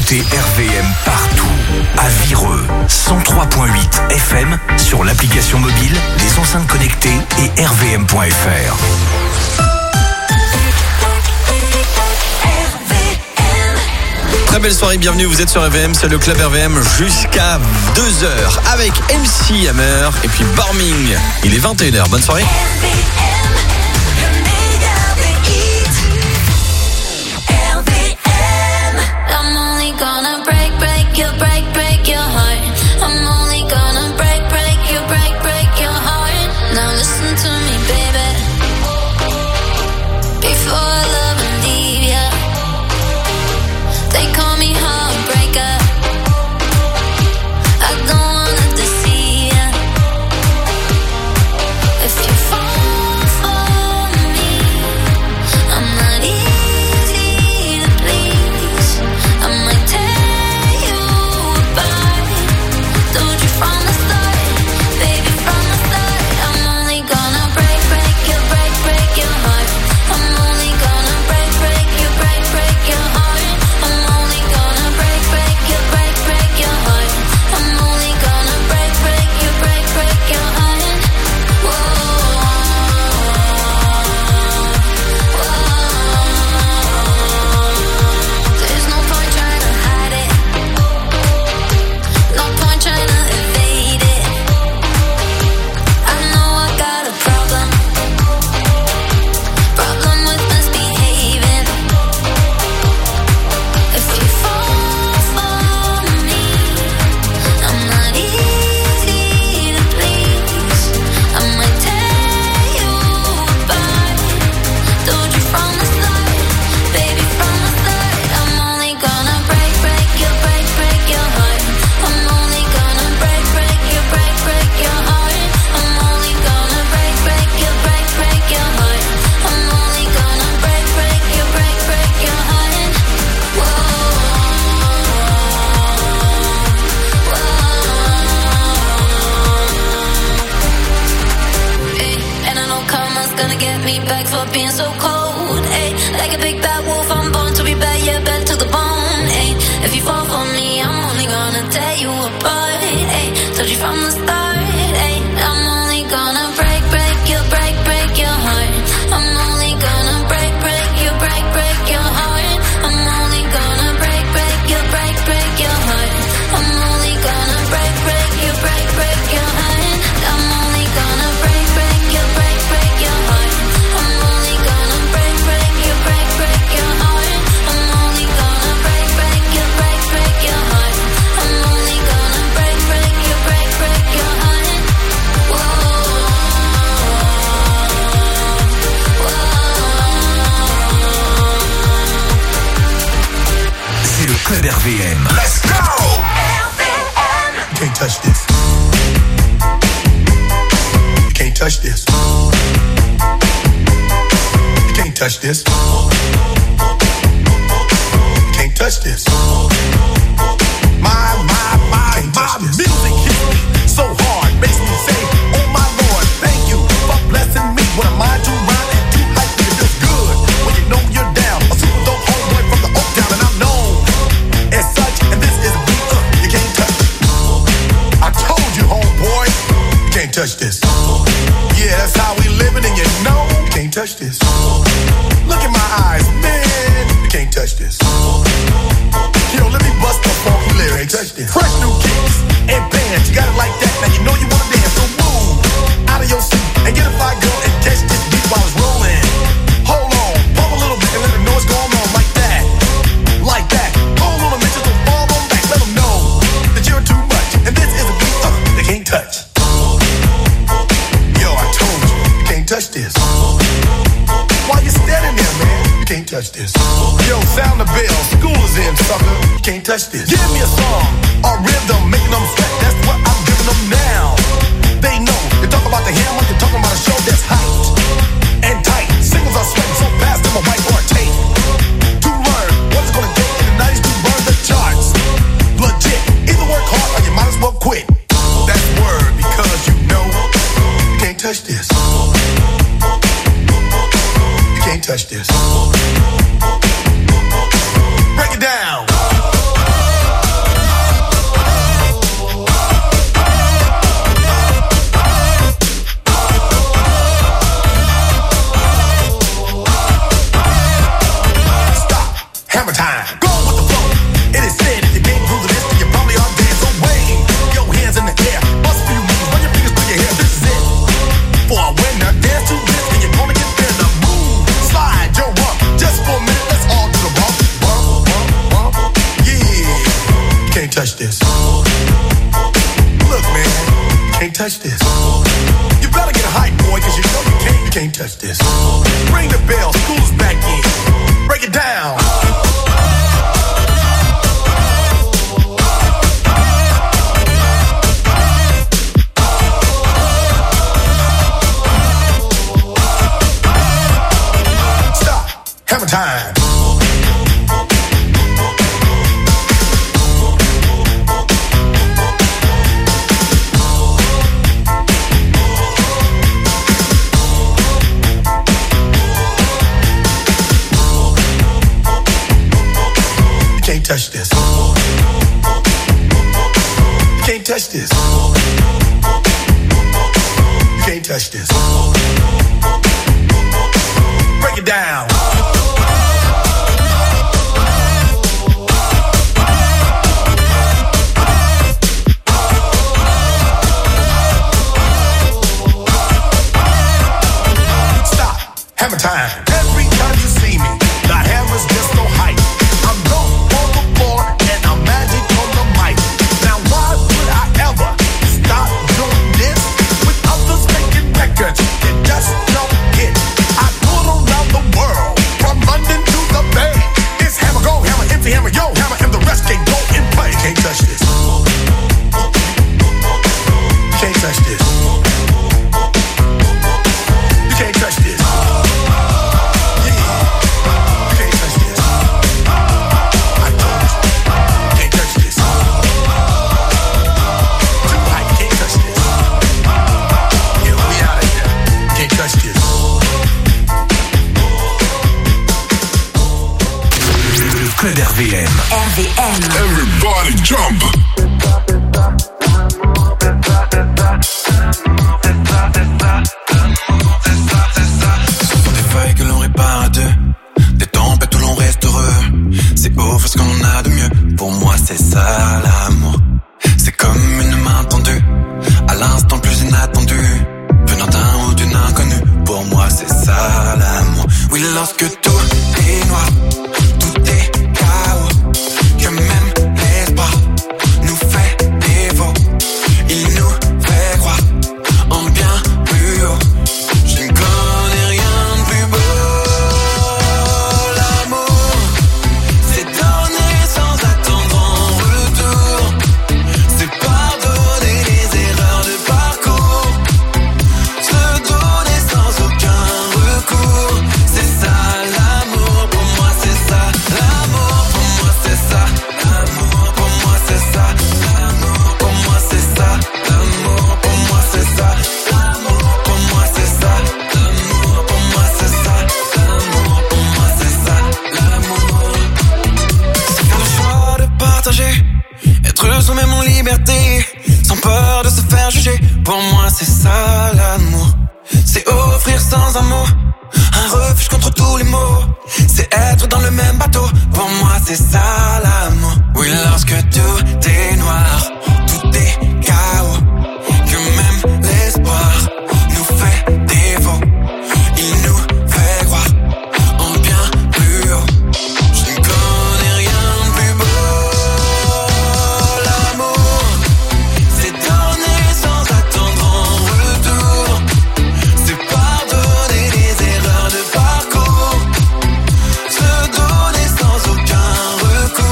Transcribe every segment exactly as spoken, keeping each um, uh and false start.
écoutez R V M partout. À Vireux, cent trois virgule huit F M, sur l'application mobile, les enceintes connectées et r v m point f r. Très belle soirée, bienvenue, vous êtes sur R V M, c'est le Club R V M jusqu'à deux heures avec M C Hammer et puis Barming. Il est vingt et une heures, bonne soirée. Touch this. Break it down. touch this. You better get a hype, boy, cause you know you can't, you can't touch this. Ring the bell, school's back in. Break it down. Stop. Hammer time. Can't touch this. You can't touch this. You can't touch this. Break it down. Stop. Hammer time. Every time you see me, the hammer's just so hype. I'm going on the floor and I'm magic on the mic. Now why would I ever stop doing this with others making records that just don't hit? I tour around the world from London to the Bay. It's hammer go, hammer empty, hammer yo, hammer and the rest can go and play. Can't touch this. Can't touch this. You can't touch this. Club R V M. R V M. Everybody jump. Ce sont des feuilles que l'on répare à deux, des tempêtes où l'on reste heureux. C'est beau, fait ce qu'on a de mieux. Pour moi c'est ça l'amour. C'est comme une main tendue, à l'instant le plus inattendu, venant d'un ou d'une inconnue. Pour moi c'est ça l'amour. Oui, lorsque tout est noir, tout est chaos, que même l'espoir nous fait défaut. Il nous fait croire en bien plus haut. Je ne connais rien de plus beau. L'amour, c'est donner sans attendre en retour. C'est pardonner les erreurs de parcours. Se donner sans aucun recours. C'est ça l'amour, pour moi c'est ça. L'amour, pour moi c'est ça. L'amour, pour moi c'est ça. L'amour, pour moi c'est ça. L'amour, pour moi c'est ça. L'amour, pour moi c'est ça. L'amour, pour moi c'est ça. L'amour, pour moi c'est ça. L'amour, c'est faire le choix de partager, être soi-même en liberté, sans peur de se faire juger. Pour moi c'est ça l'amour. C'est offrir sans un mot un refuge contre tous les maux. C'est être dans le même bateau. Pour moi c'est ça l'amour. Oui, lorsque tout est noir, tout est chaos, que même l'espoir nous fait défaut. Il nous fait croire en bien plus haut. Je ne connais rien de plus beau. L'amour, c'est donner sans attendre en retour. C'est pardonner les erreurs de parcours. Se donner sans aucun recours.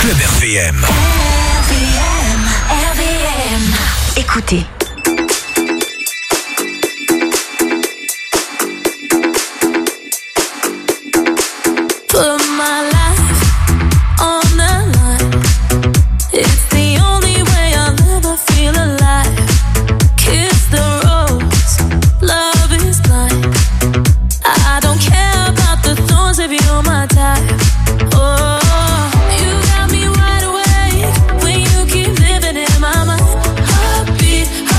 Club R V M. R V M, R V M. Écoutez. Put my life on the line. It's the only way I'll ever feel alive. Kiss the rose, love is blind. I don't care about the thorns if you're my type. Oh, you got me wide awake when you keep living in my mind. Heartbeat,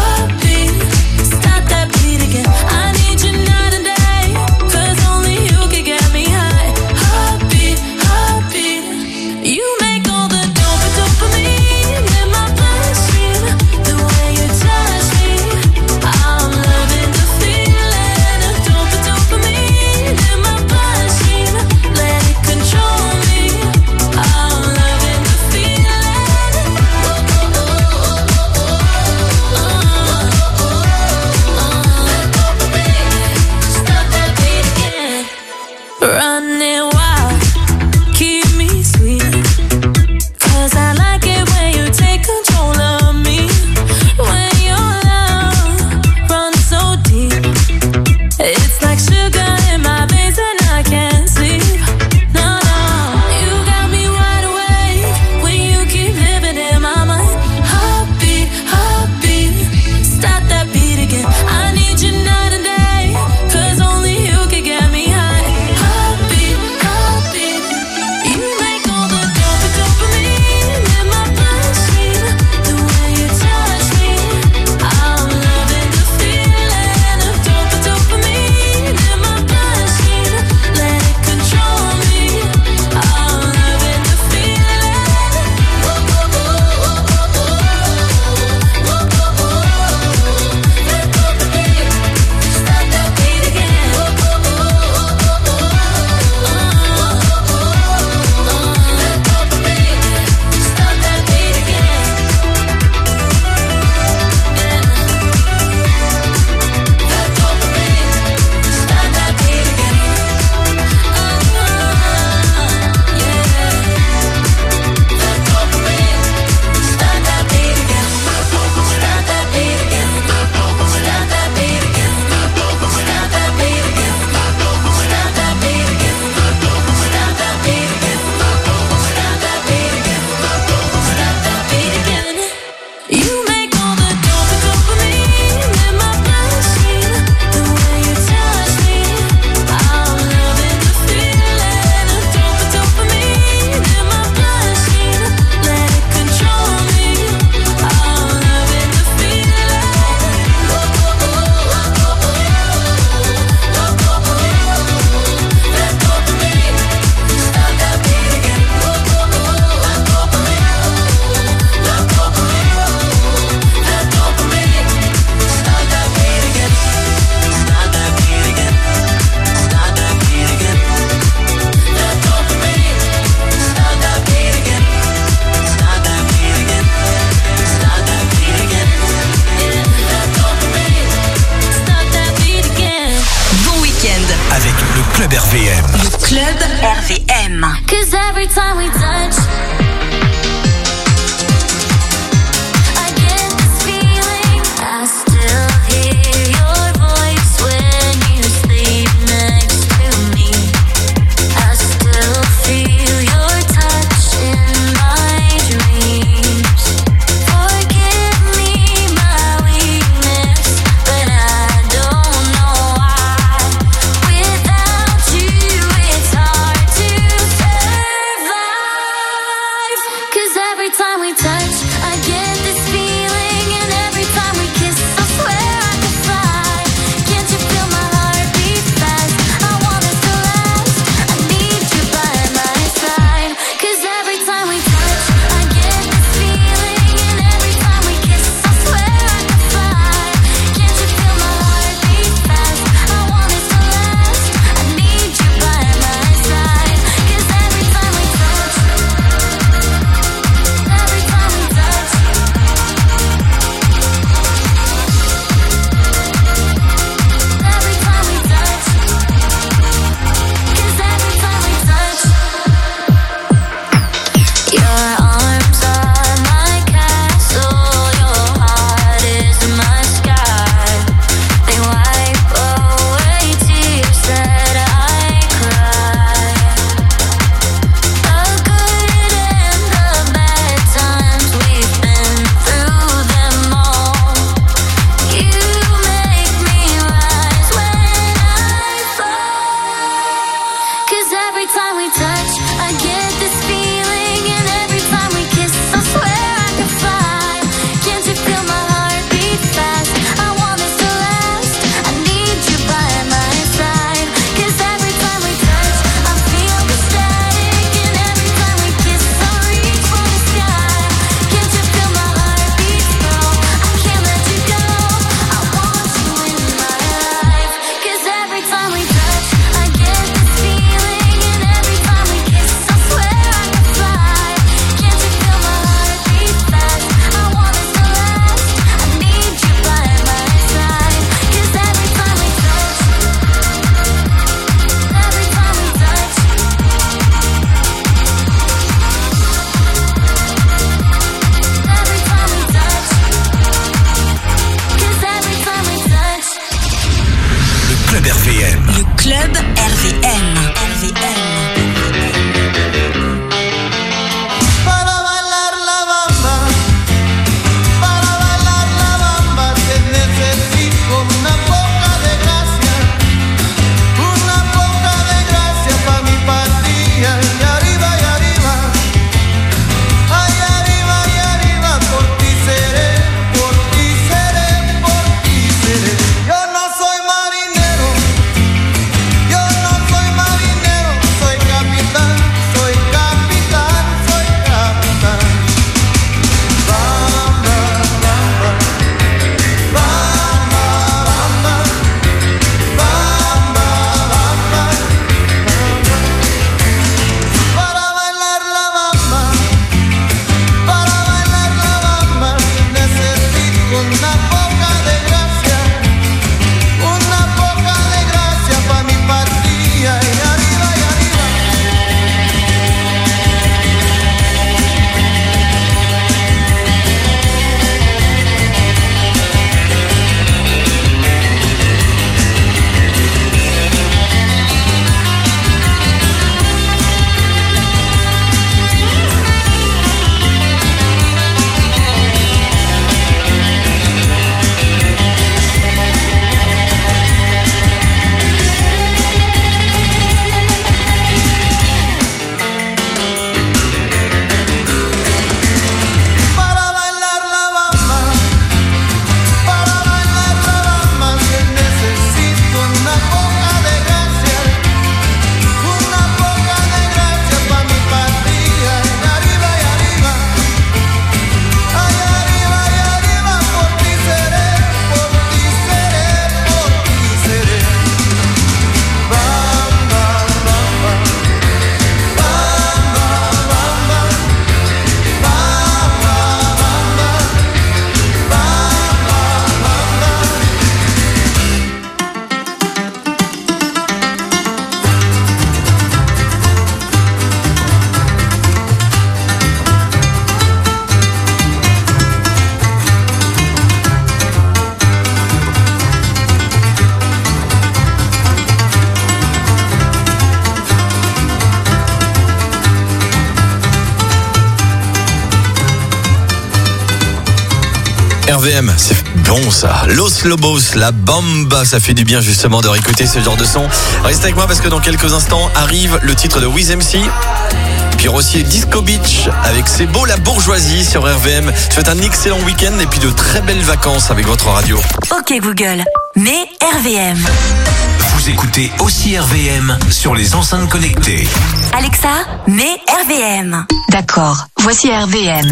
R V M, c'est bon ça. Los Lobos, la bamba, ça fait du bien justement de réécouter ce genre de son. Restez avec moi parce que dans quelques instants arrive le titre de Wiz M C. Puis aussi Disco Beach avec C'est beau la bourgeoisie sur R V M. Je vous souhaite un excellent week-end et puis de très belles vacances avec votre radio. Ok Google, mets R V M. Vous écoutez aussi R V M sur les enceintes connectées. Alexa, mets R V M. D'accord, voici R V M.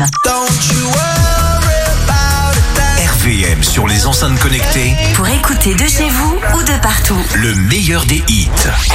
R V M sur les enceintes connectées. Pour écouter de chez vous ou de partout. Le meilleur des hits.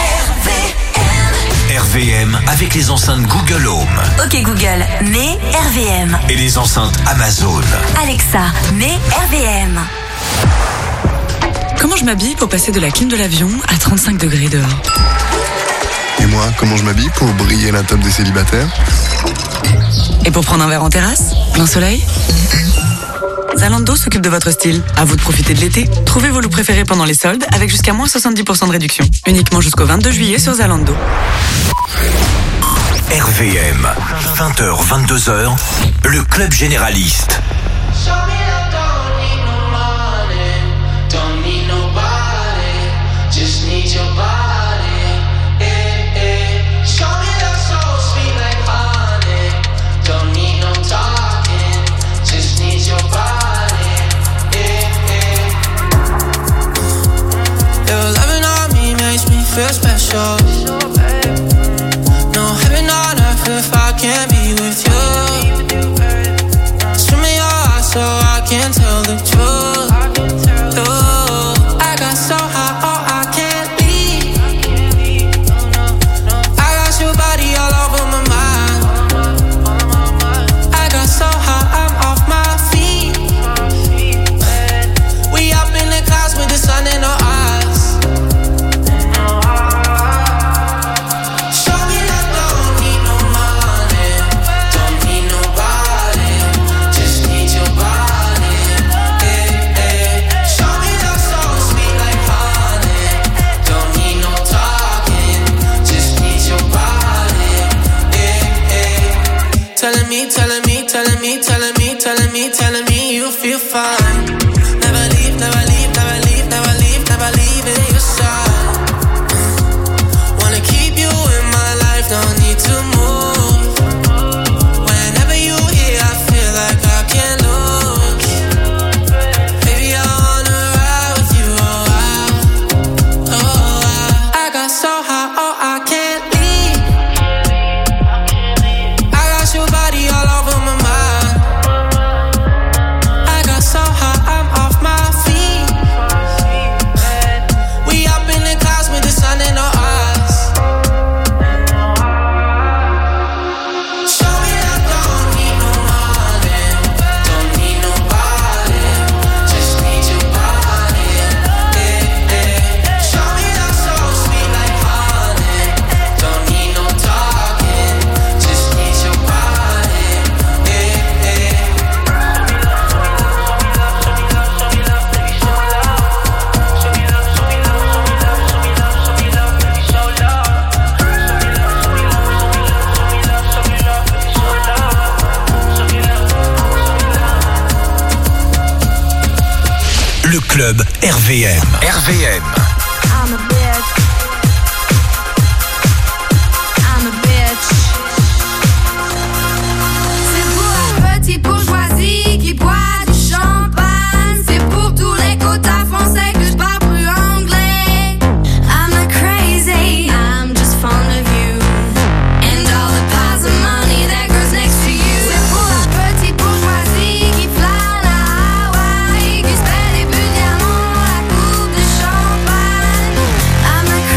R V M avec les enceintes Google Home. Ok Google, mets R V M. Et les enceintes Amazon. Alexa, mets R V M. Comment je m'habille pour passer de la clim de l'avion à trente-cinq degrés dehors? Et moi, comment je m'habille pour briller la top des célibataires? Et pour prendre un verre en terrasse? Plein soleil? Zalando s'occupe de votre style. À vous de profiter de l'été. Trouvez vos looks préférés pendant les soldes avec jusqu'à moins soixante-dix pour cent de réduction. Uniquement jusqu'au vingt-deux juillet sur Zalando. R V M, vingt heures, vingt-deux heures, le club généraliste. Feel special. No heaven on earth if I can't be with you. Swim in your eyes so I can tell the truth. Ooh, I got so high, oh I can't leave. I got your body all over my mind. I got so high, I'm off my feet. We up in the clouds with the sun in our eyes. Telling me, telling me, telling me, telling me, telling me, telling me you feel fine. Never leave, never leave, never leave, never leave, never leave in your side. Wanna keep you in my life, don't need to move. Whenever you here, I feel like I can't lose. Baby, I wanna ride with you, oh I, oh I. I got so high, oh I can't leave. Your body all over my mind. I got so high, I'm off my feet. We up in the clouds with the sun in our eyes. Show me I don't need no money, don't need nobody, just need your body. Yeah, yeah. Show me that so sweet like honey, don't need no talking, just need your body. Le club R V M. R V M. I'm a bitch. I'm a bitch. C'est pour la petite bourgeoisie qui boit du champagne. C'est pour tous les quotas français que je parle plus anglais. I'm not crazy, I'm just fond of you. And all the piles of money that goes next to you. C'est pour la petite bourgeoisie qui plane à Hawaï, qui se fait des bulles diamants, la coupe de champagne. I'm not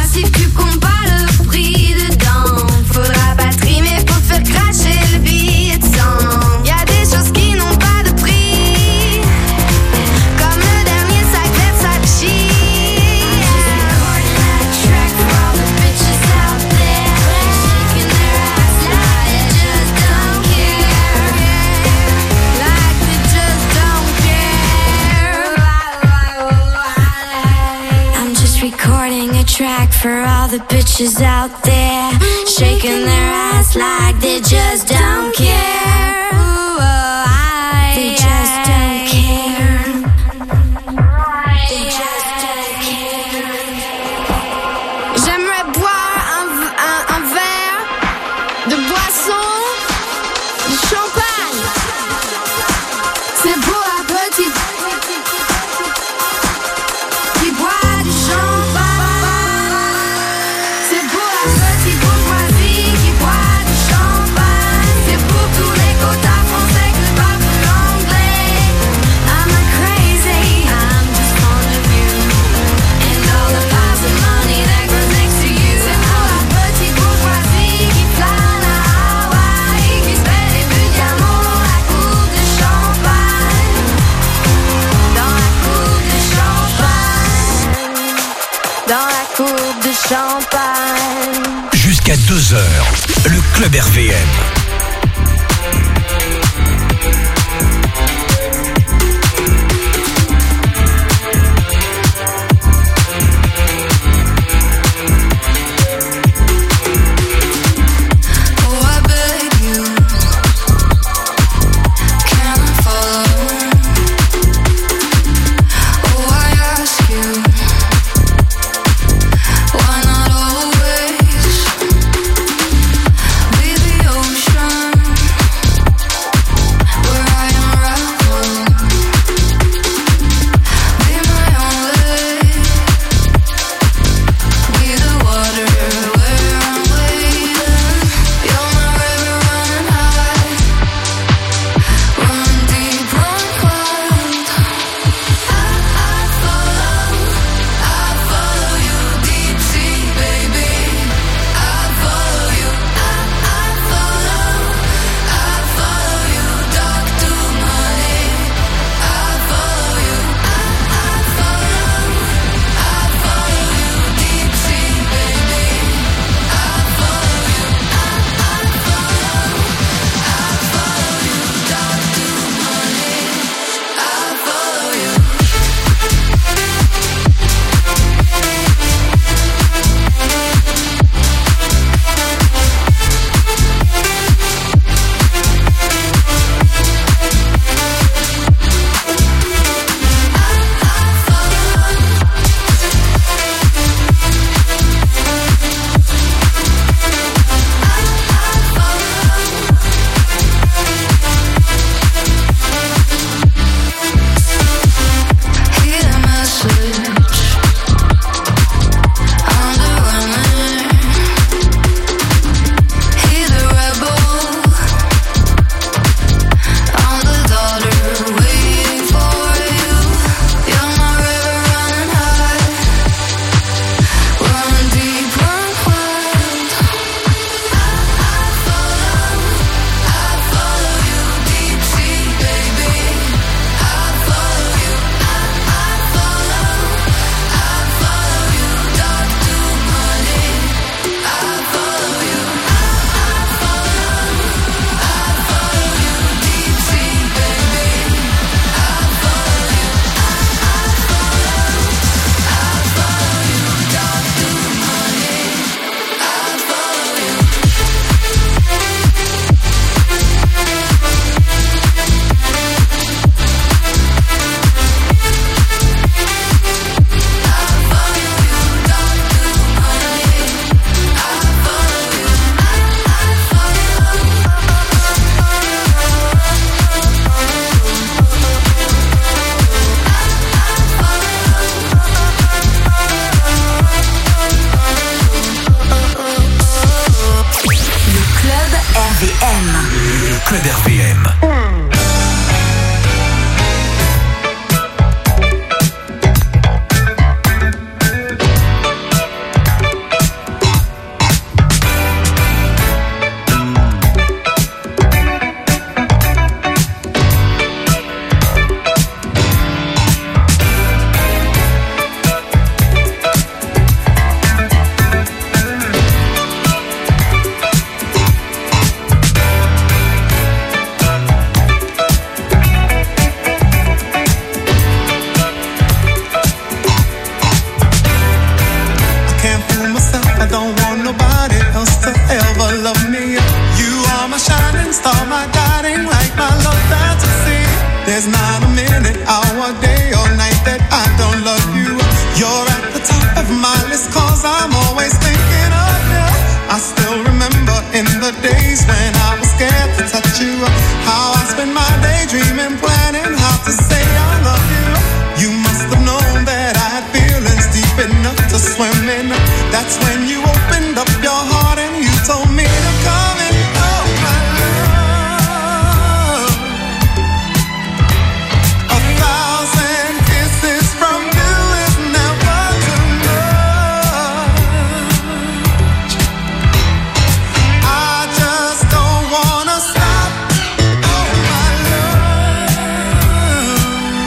massif, tu comptes pas le prix dedans. Faudra pas trimer pour te faire cracher le billet de sang. Y'a des choses qui n'ont pas de prix, comme le dernier sac Versace. Recording a track for all the bitches out there, shaking their ass like they just don't care. Ooh, oh, I, they just don't care. They just don't care. J'aimerais boire un, un, un verre de boisson, de champagne. C'est pour la petite qui boit. Champagne. Jusqu'à deux heures, le Club R V M. Why not always be the ocean? 'cause I'm always thinking of you. I still remember in the days when I was scared to touch you, how I spent my day dreaming, planning how to say I love you. You must have known that I had feelings deep enough to swim in. That's when you opened up your heart and you told me to come in. Oh my love, a thousand kisses from you is never too much. I just don't wanna stop. Oh my love,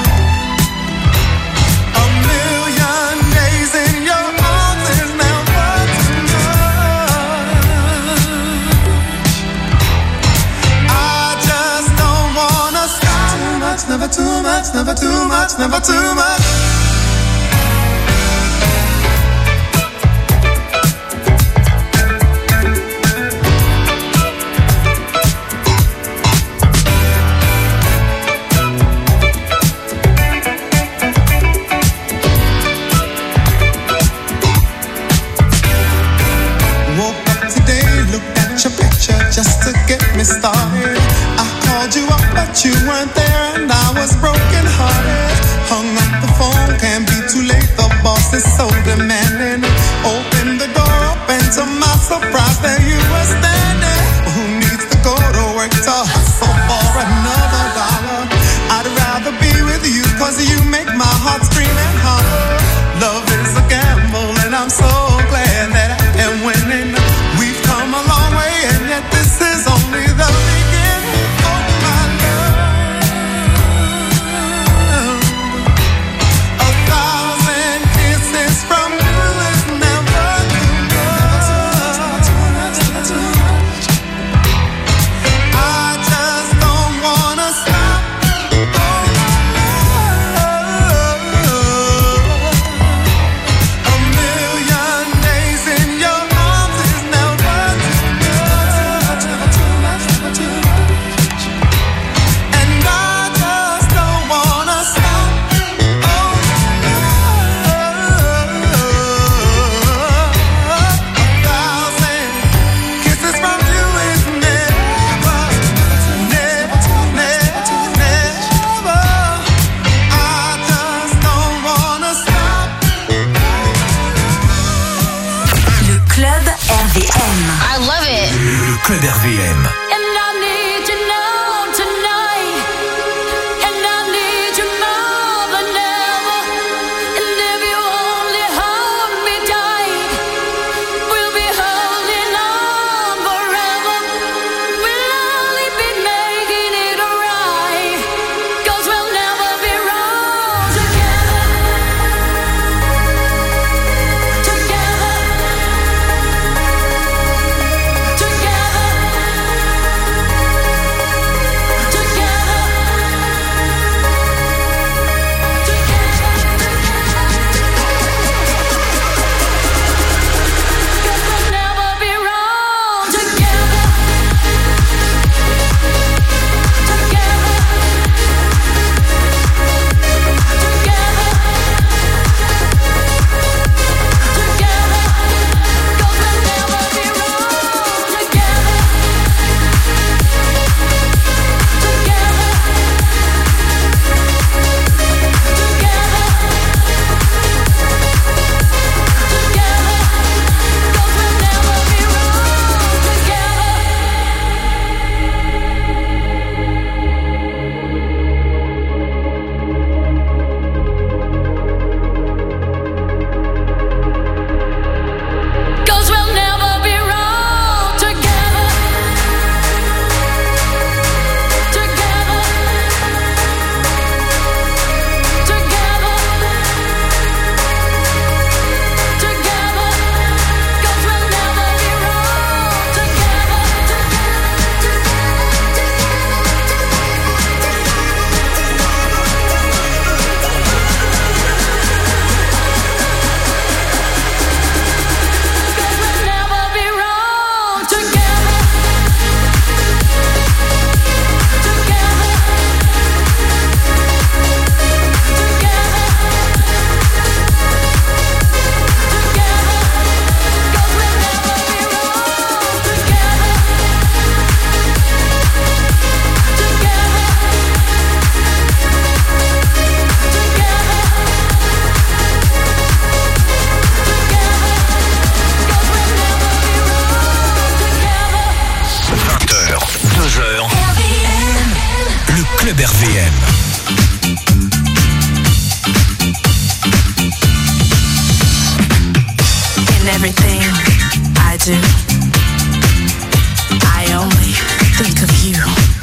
a million days in your arms is never too much. I just don't wanna stop. Too much, never too much, never too much, never too much. Woke up today, looked at your picture just to get me started. I called you up, but you weren't there, and I was broken hearted. Hung up the phone, can't be too late. The boss is so demanding. Opened the door up, and to my surprise, there you were standing. Who needs to go to work to hustle for another dollar? I'd rather be with you, 'cause you make my heart scream and holler. Love is a gamble, and I'm so glad that I am winning. We've come a long way, and yet this is only the beginning. Oh my love, a thousand kisses from you is never too much. I just don't wanna stop. Oh my love, a million days in your arms is never too much. And I just don't wanna stop. Oh my love, a thousand kisses from you is never, never, never, never. I just don't wanna stop. Le club R V M. I love it. Le club R V M. And I need you now tonight, and I need you more than ever. And if you only hold me tight, we'll be holding on forever. We'll only be making it right, 'cause we'll never be wrong together. Together. Together. Club R V M. In everything I do, I only think of you.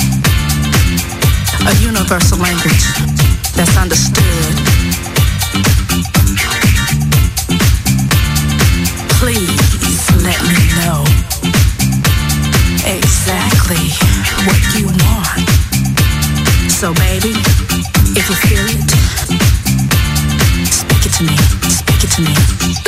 A universal language that's understood. Please let me know exactly what you want. So baby, if you feel it, speak it to me, speak it to me.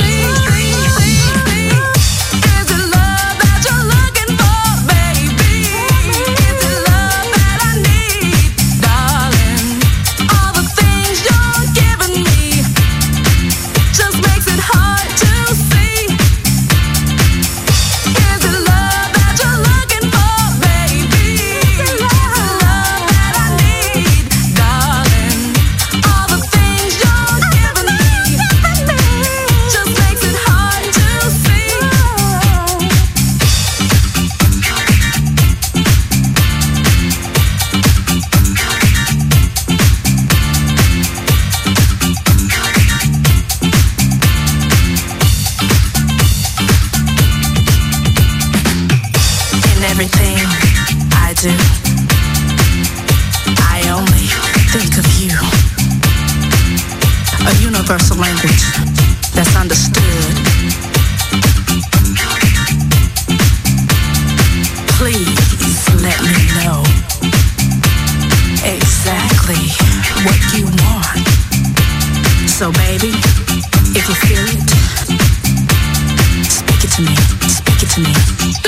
Universal language that's understood. Please let me know exactly what you want. So baby, if you feel it, speak it to me, speak it to me.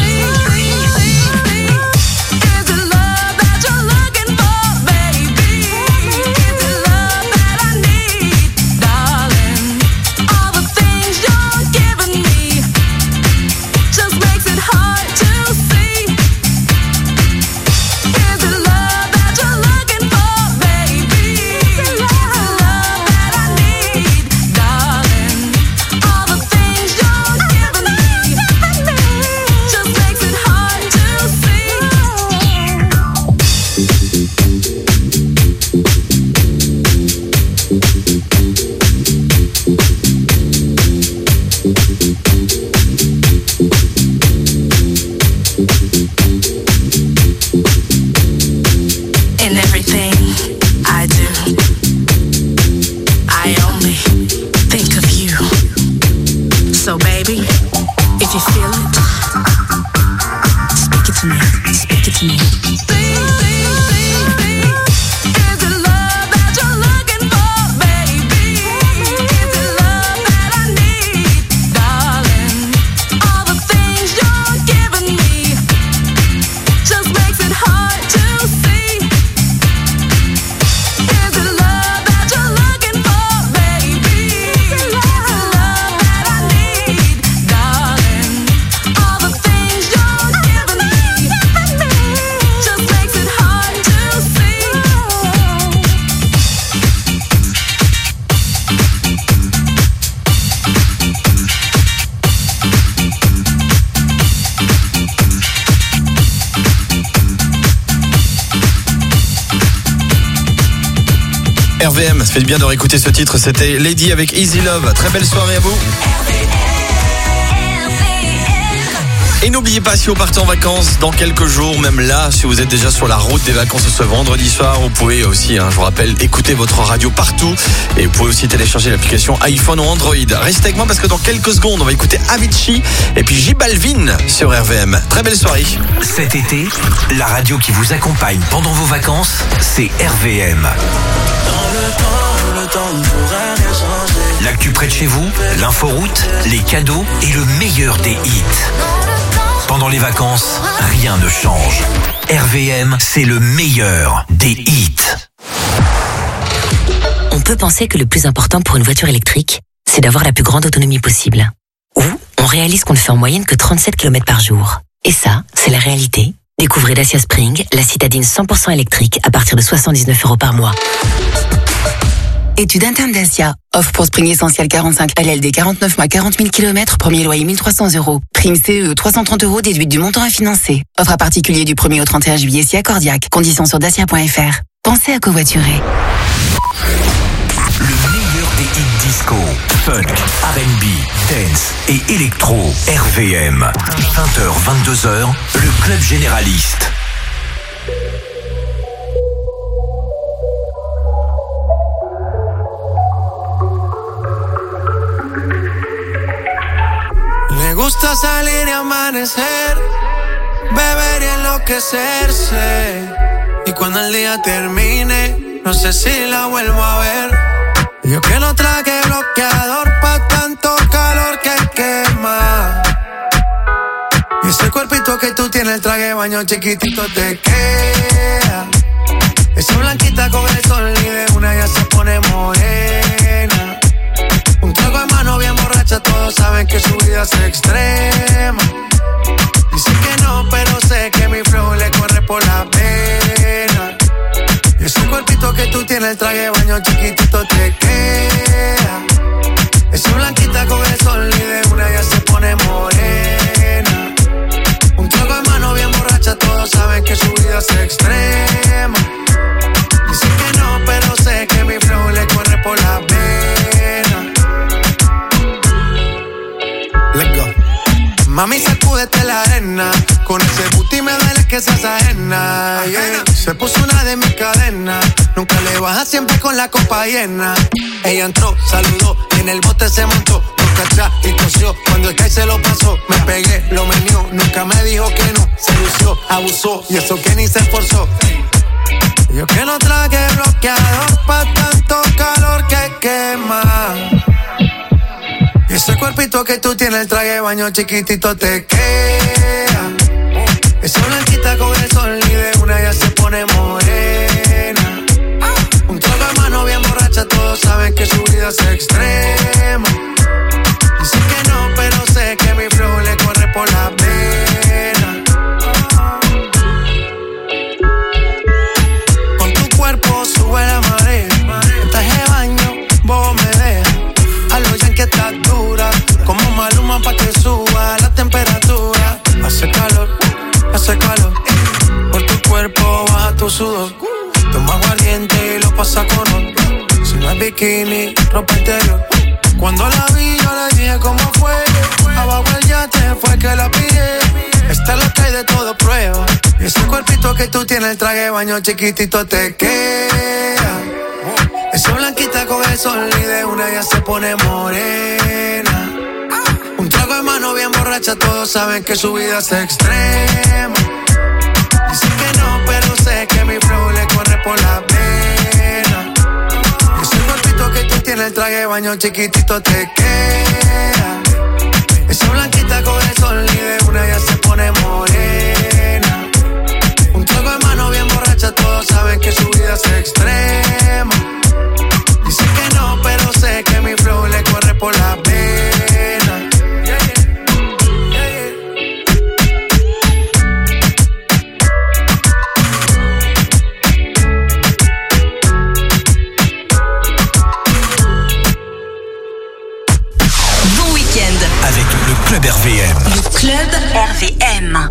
R V M, ça fait du bien de réécouter ce titre, c'était Lady avec Easy Love. Très belle soirée à vous. Et n'oubliez pas, si vous partez en vacances dans quelques jours, même là, si vous êtes déjà sur la route des vacances ce vendredi soir, vous pouvez aussi, hein, je vous rappelle, écouter votre radio partout. Et vous pouvez aussi télécharger l'application iPhone ou Android. Restez avec moi parce que dans quelques secondes, on va écouter Avicii et puis J Balvin sur R V M. Très belle soirée. Cet été, la radio qui vous accompagne pendant vos vacances, c'est R V M. Dans le temps, le temps ne pourra rien changer. L'actu près de chez vous, l'inforoute, les cadeaux et le meilleur des hits. Pendant les vacances, rien ne change. R V M, c'est le meilleur des hits. On peut penser que le plus important pour une voiture électrique, c'est d'avoir la plus grande autonomie possible. Ou on réalise qu'on ne fait en moyenne que trente-sept kilomètres par jour. Et ça, c'est la réalité. Découvrez Dacia Spring, la citadine cent pour cent électrique à partir de soixante-dix-neuf euros par mois. Étude interne Dacia. Offre pour Spring Essentiel quarante-cinq L L D quarante-neuf mois quarante mille kilomètres, premier loyer mille trois cents euros. Prime C E trois cent trente euros déduite du montant à financer. Offre à particulier du premier au trente et un juillet si accordiaque. Conditions sur dacia point f r. pensez à covoiturer. Le meilleur des hits disco, funk, R and B, dance et électro. R V M. vingt heures, vingt-deux heures, le club généraliste. Me gusta salir y amanecer, beber y enloquecerse. Y cuando el día termine, no sé si la vuelvo a ver. Yo que no traje bloqueador pa' tanto calor que quema. Y ese cuerpito que tú tienes, el traje de baño chiquitito te queda. Esa blanquita con el sol y de una ya se pone morena. Un trago de mano bien borracha, todos saben que su vida es extrema. Dicen que no, pero sé que mi flow le corre por la pena. Y ese cuerpito que tú tienes, el traje de baño chiquitito te queda. Esa blanquita con el sol y de una ya se pone morena. Un trago de mano bien borracha, todos saben que su vida es extrema. Dicen que no, pero sé que mi flow le corre por la pena. Let's go. Mami, sacúdete la arena. Con ese booty me duele que seas ajena, yeah. Se puso una de mis cadenas. Nunca le baja, siempre con la copa llena. Ella entró, saludó y en el bote se montó. Dos cachas y tosió. Cuando el Kai se lo pasó, me pegué, lo menió. Nunca me dijo que no. Se lució, abusó y eso que ni se esforzó. Yo que no traje bloqueador pa' tanto calor que quema. Y ese cuerpito que tú tienes, el traje de baño chiquitito te queda. Esa blanquita con el sol y de una ya se pone morena. Un trago de mano bien borracha, todos saben que su vida es extrema. Dicen que no, pero sé que mi flow le corre por la pena. Con tu cuerpo sube la marea. En traje de baño, vos me dejas. A lo ya que estás dura, como Maluma pa' que suba la temperatura. Hace calor, hace calor. Por tu cuerpo baja tu sudor. Toma aguardiente y lo pasa con otro. Si no es bikini, ropa interior. Cuando la vi yo le dije cómo fue. Abajo el yate fue que la pillé. Esta es lo que hay de todo prueba. Y ese cuerpito que tú tienes, el traje de baño chiquitito te queda. Esa blanquita con el sol y de una ya se pone morena. Un trago de mano bien borracha, todos saben que su vida es extrema. Dicen que no, pero sé que mi flow le corre por la pena. Ese cuerpito que tú tienes, el traje de baño chiquitito te queda. Esa blanquita con el sol y de una ya se pone morena. Un trago de mano bien borracha, todos saben que su vida es extrema. Dicen que no, pero sé que mi flow le corre por la pena. Yeah, yeah. Yeah, yeah. Bon week-end Avec le club R V M. Le club R V M.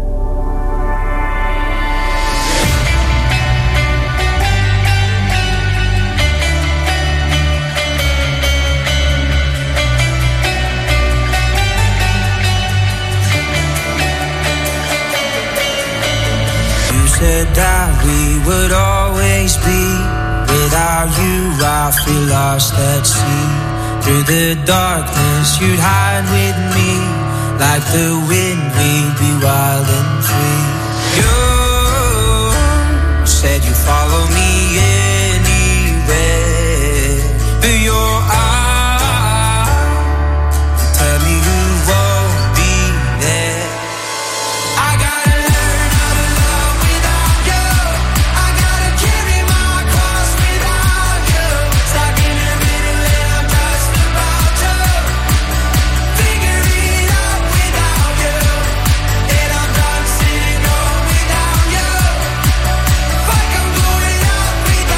Said that we would always be. Without you I feel lost at sea. Through the darkness you'd hide with me. Like the wind we'd be wild and free. You said you'd follow me anywhere. But your eyes tell me you won't be there. I gotta learn how to love without you. I gotta carry my cross without you. Stuck in a middle and I'm just about to figure it out without you. And I'm done sitting home without you. Like I'm going out without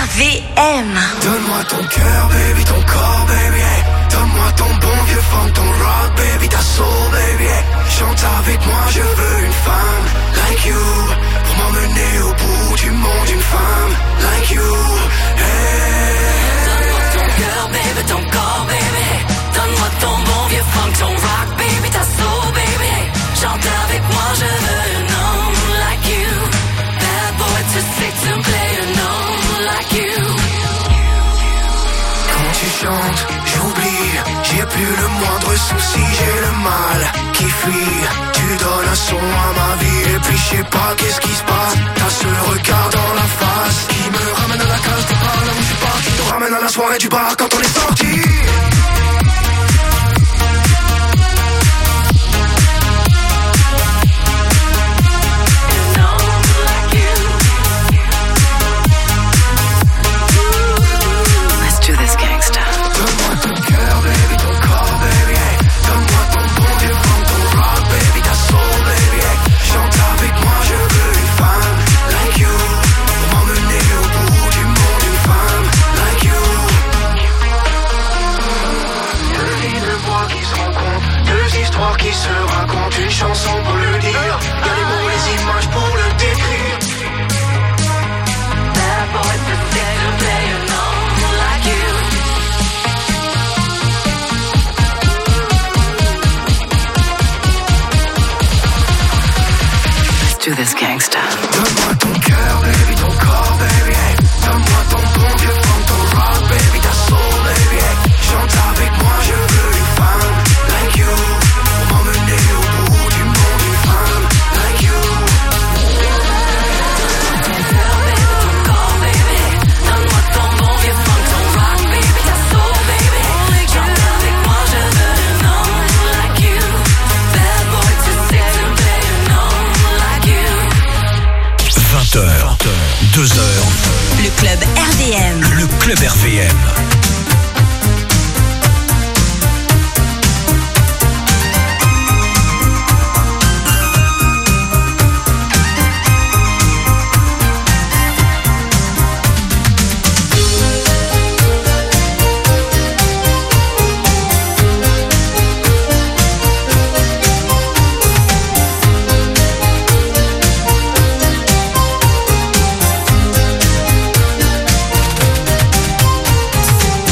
R V M. Donne-moi ton cœur, baby, ton corps, baby, hey. Donne-moi ton bon vieux funk, ton rock, baby, ta soul, baby, hey. Chante avec moi, je veux une femme like you, pour m'emmener au bout du monde, une femme like you, hey. Donne-moi ton cœur, baby, ton corps, baby. Donne-moi ton bon vieux funk, ton rock, baby, ta soul, baby. Chante avec moi, je veux un homme like you. Bad boy to stick to play un homme like you. Quand tu chantes, j'oublie, j'ai plus le moindre souci, j'ai le mal qui fuit. Tu donnes un son à ma vie et puis je sais pas qu'est-ce qui se passe. T'as ce regard dans la face qui me ramène à la case départ, là où je suis pas, qui te ramène à la soirée du bar quand on est sorti. Donne-moi ton cœur, baby, ton corps, baby, hey. Donne-moi ton bon vieux funk, ton rock, baby, ta soul, baby, hey. Chante avec moi, je veux une femme like you, pour m'emmener au bout du monde, une femme like you. Deux vies de voix qui se rencontrent, deux histoires qui se racontent, une chanson pour le dire, y'a les mots, les images pour le décrire. Bad boy to stick to play an homme like you. Do this gangsta. Donne-moi ton cœur, baby, ton corps, baby, hey. Donne-moi ton bon vieux funk, ton rock, baby, ta soul, baby, hey. Chante avec moi, je veux une femme like you, pour m'emmener au bout du monde, une femme like you. Ton cœur, baby, ton corps, baby. Donne-moi ton bon vieux funk, ton rock, baby, ta soul, baby. Chante avec moi, je veux un homme like you. Bad boy to stick to play an homme like you. vingt heures, deux heures. Le club R V M. Le club R V M. Bad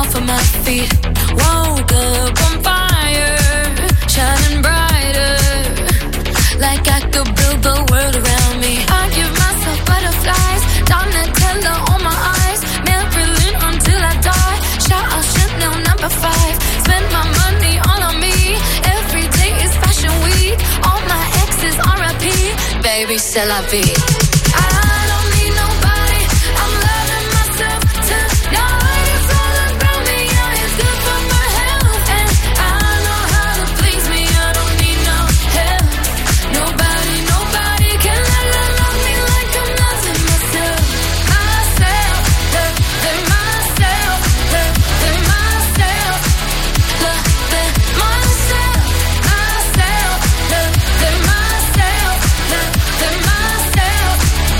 off of my feet. Woke up on fire, shining brighter, like I could build the world around me. I give myself butterflies, Donatella on my eyes, Marilyn until I die. Shout out Chanel number five. Spend my money all on me. Every day is fashion week. All my exes R I P. Baby, c'est la vie. I don't need nobody. I'm loving myself tonight. It's all about me. Yeah, it's good for my health, and I know how to please me. I don't need no help. Nobody, nobody can love, love, love me like I'm loving myself. Myself, loving myself, loving myself, loving myself, myself, loving myself, loving myself,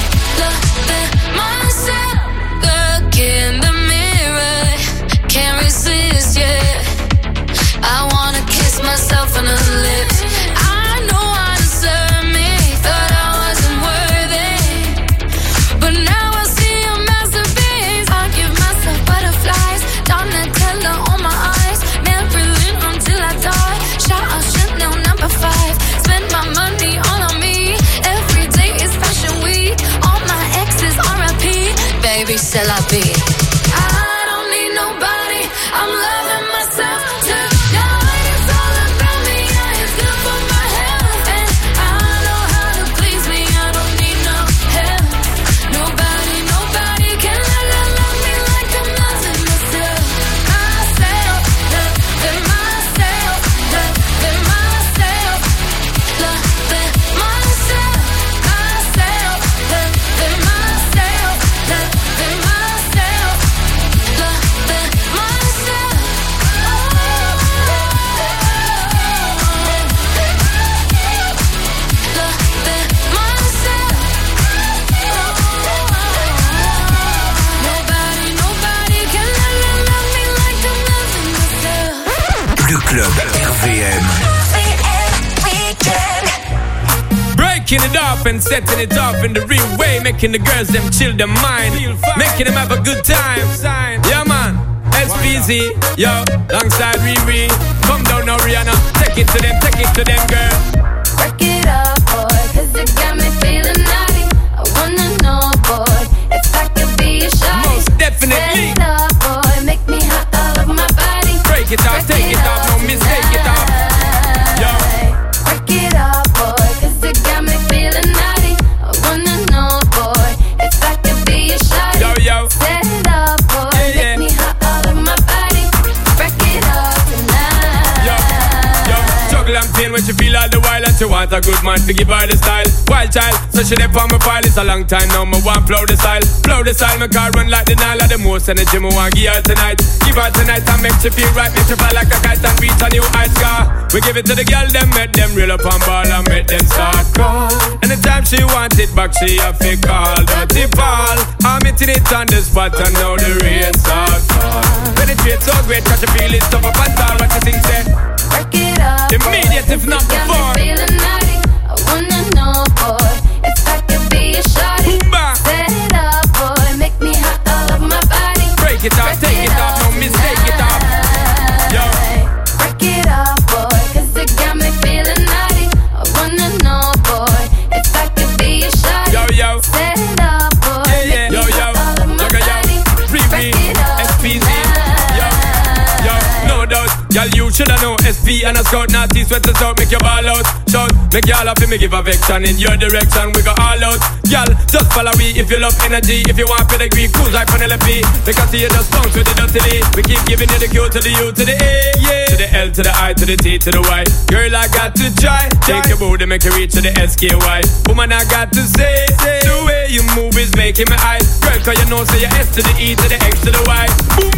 loving myself. Look in the mirror, can't resist, yeah. I wanna kiss myself on the lips. I know I deserve me, thought I wasn't worthy, but now I see a masterpiece. I give myself butterflies, Donatella on my eyes, Marilyn until I die. Shout out Chanel number five. Spend my money all on me. Every day is fashion week. All my exes R I P. Baby, c'est la vie. I don't need nobody. I'm loving myself tonight. It's all about me. Yeah, it's good for my health, and I know how to please me. I don't need no help. Nobody, nobody can love, love, love me like I'm loving myself. Myself, loving myself, loving myself, loving myself, myself, loving myself, loving myself, loving myself. Loving myself. Nobody, nobody can love, love, love me like I'm loving myself. Le club R V M. Breaking it off and setting it off in the real way, making the girls them chill their mind, making them have a good time. Yeah man, S P Z, yo, alongside Riri. Come down now Rihanna, take it to them, take it to them girl. Break it up, boy, cause it got me feeling naughty. I wanna know, boy, if I could be a shawty. Most definitely. Set it up, boy, make me hot all over my body. Break it off, take it off, no mistake it off. Yo. Break it up, boy, cause it got me feeling naughty. I wanna know, boy, if I could be a shawty. Yo, yo. Set it up, boy, Yeah, yeah. make me hot all over my body. Break it up tonight. Yo, yo, juggle and pain when she feel all the while, and she want a good man to give her the style. Wild child, so she dip on my file. It's a long time now, me want blow the style. Blow the style, my car run like the Nile. The most energy me want give her tonight. Give her tonight and make she feel right. Make she fly like a kite and reach a new high scar. We give it to the girl, them make them reel up and ball and make them start call. Anytime she want it back, she have to call. Dirty Paul, I'm hitting it on the spot and now the rain start fall. Penetrate so great, cause she feel it tough up and tall. What you think, say? Break it up, Immediate, boy, if not cause it got me before. feeling naughty. I wanna know, boy, if I could be a shawty. Boomba. Set it up, boy, make me hot all over my body. Break it off, take it off, no mistake it off. Yo. Break it up, boy, cause it got me feeling naughty. I wanna know, boy, if I could be a shawty. Yo, yo. Set it up, boy, Yeah, yeah. make Yo, me yo. hot all over my Yo, yo. body. Free Break me, it up S P Z. Yo, yo, no doubt. Y'all, you shoulda know S P and a scout, naughty sweat us out, make your ball out. Shout, make y'all happy, me give affection in your direction, we go all out. Y'all, just follow me if you love energy, if you want pedigree, cruise like Penelope. Because see you just bounce with the dirty. We keep giving you the Q to the U to the A, yeah. To the L to the I to the T to the Y. Girl, I got to try. Take your booty, make you reach to the S K Y. Woman, I got to say, say the way you move is making me high. Girl, cause you know, say your S to the E to the X to the Y. Boom.